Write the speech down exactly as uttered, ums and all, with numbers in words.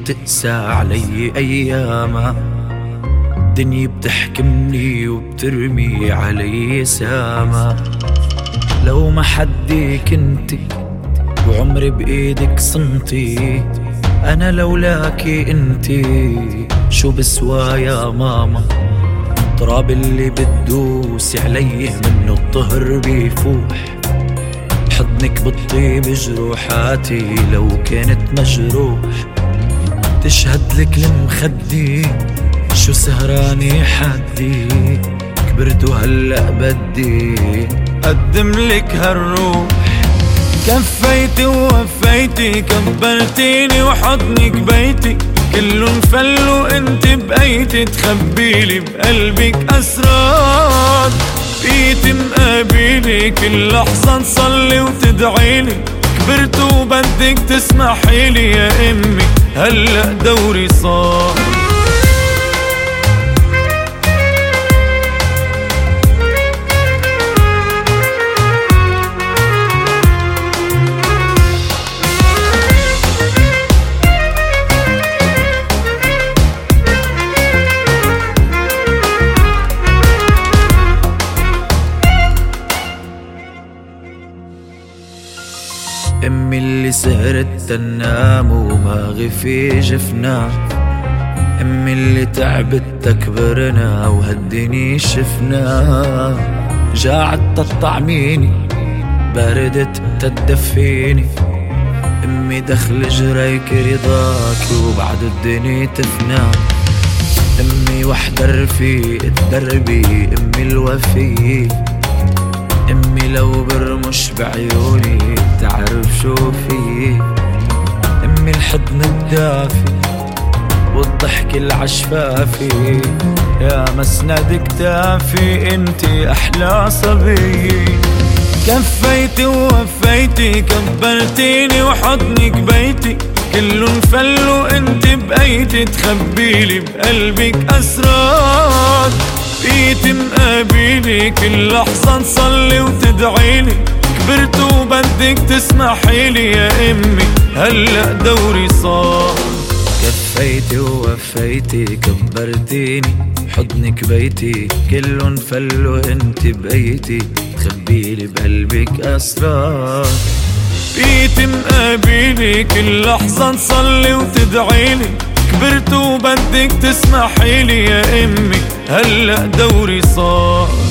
وتقسى علي أيامها. دنيا بتحكمني وبترمي علي ساما. لو ما حدي كنتي وعمري بإيدك صنتي، أنا لولاكي انتي شو بسوى يا ماما. تراب اللي بتدوسي عليه منه الطهر بيفوح. حضنك بالطيب جروحاتي لو كانت مجروح. تشهد لك المخدي شو سهراني حدي. كبرت وهلأ بدي قدم لك هالروح. كفيتي ووفيتي كبرتيني وحضنك بيتي. كله انفل وانت بقيتي تخبيلي بقلبك اسرار. بقيتي مقابلي كل لحظة نصلي وتدعيلي. كبرت وبدك تسمحيلي يا امي هلأ دوري صار. امي اللي سهرت تنام وما غفي جفنا. امي اللي تعبت تكبرنا وهالدنيا شفنا. جاعت تطعميني بردت تدفيني. امي دخل جريك رضاك وبعد الدنيا تفنى. امي وحدة رفيق دربي امي الوفي. امي لو برمش بعيوني تعرف شو في. امي الحضن الدافي والضحك العشفافي. يا مسند كتافي انتي احلى صبي. كفيتي ووفيتي كبرتيني وحضنك بيتي. كله انفل وانت بقيتي تخبيلي بقلبك اسرار. بقيتي مقابلي كل لحظة نصلي وتدعيلي. كبرت وبدك تسمحيلي يا امي هلأ دوري صار. كفيتي ووفيتي كبرتيني حضنك بيتي. كله انفل وانت بقيتي تخبيلي بقلبك اسرار. بقيتي مقابلي كل لحظة نصلي وتدعيلي. كبرت وبدك تسمحيلي يا امي هلأ دوري صار.